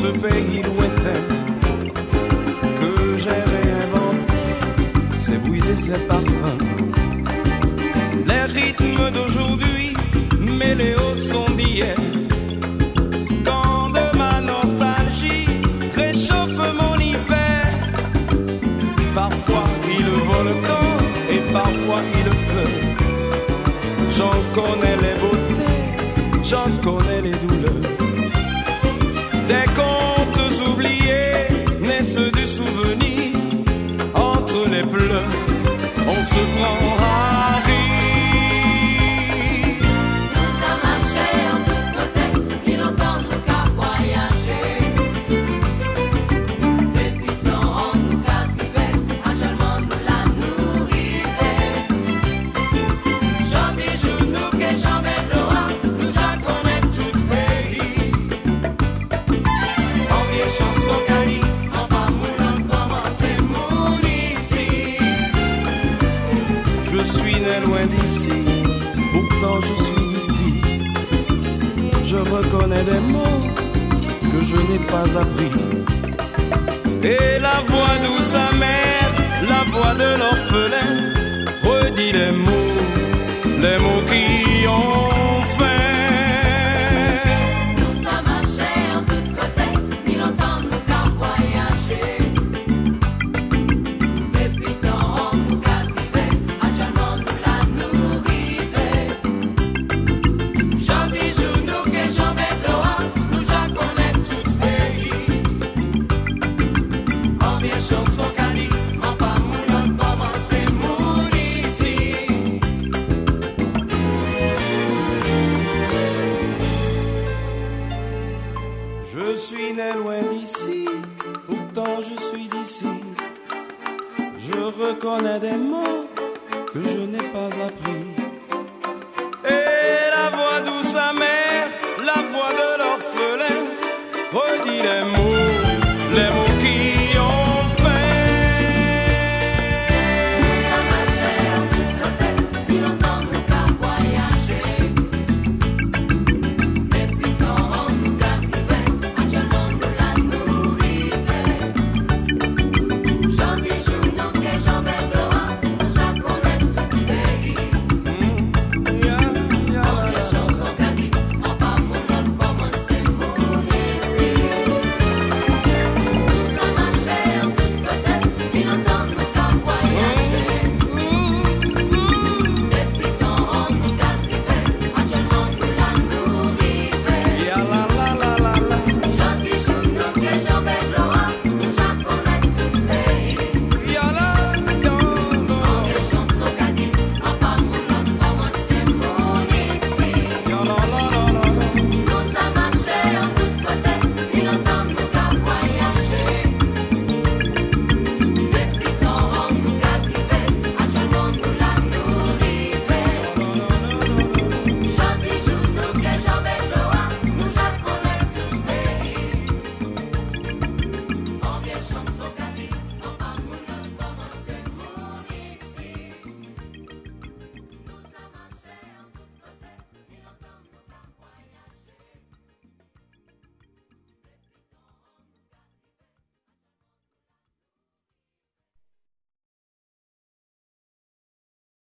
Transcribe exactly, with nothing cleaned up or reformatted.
ce pays lointain que j'ai réinventé ses bruits et ses parfums. Les rythmes d'aujourd'hui mêlés aux sons d'hier scandent ma nostalgie, réchauffe mon hiver. Parfois il volcan et parfois il pleut. J'en connais les beautés, j'en connais les douleurs. Des contes oubliés naissent du souvenir. Entre les pleurs, on se prend à rire. Nous a marché en tous côtés, ni longtemps nous qu'à voyager. Depuis temps nous qu'à driver, actuellement nous la nourrir. J'en dis jour nous que jamais gloire, nous ja connaît tout pays. En vieille chanson cali, en bas moulin, maman c'est mon ici. Je suis né loin d'ici, pourtant je suis ici. Je reconnais des mots que je n'ai pas appris. Et la voix douce amère, la voix de l'orphelin, redit les mots, les mots qui ont faim. Nous a marché en tous côtés, ni longtemps nous qu'à voyager. Depuis temps nous qu'à driver, actuellement nous la nourrir. J'en dis jour nous que j'en vais gloire, nous ja connaît tout pays. En vieille chanson cali, en pas moulin, maman c'est mon ici. Je suis né loin d'ici, pourtant je suis d'ici. Je reconnais des mots que je n'ai pas appris.